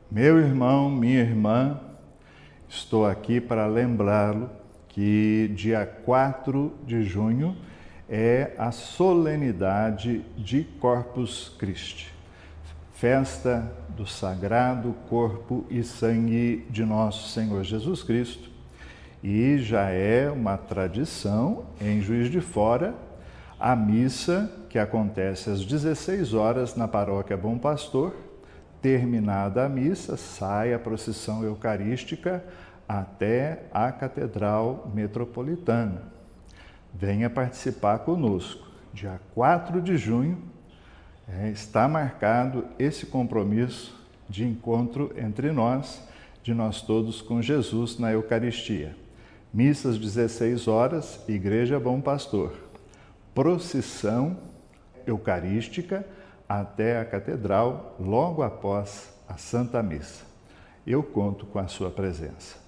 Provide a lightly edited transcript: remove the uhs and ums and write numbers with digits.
Meu irmão, minha irmã, estou aqui para lembrá-lo que dia 4 de junho é a solenidade de Corpus Christi, festa do sagrado corpo e sangue de nosso Senhor Jesus Cristo. E já é uma tradição em Juiz de Fora a missa que acontece às 16 horas na paróquia Bom Pastor. Terminada a missa, sai a procissão eucarística até a Catedral Metropolitana. Venha participar conosco. Dia 4 de junho está marcado esse compromisso de encontro entre nós, de nós todos com Jesus na Eucaristia. Missas 16 horas, Igreja Bom Pastor. Procissão eucarística até a Catedral, logo após a Santa Missa. Eu conto com a sua presença.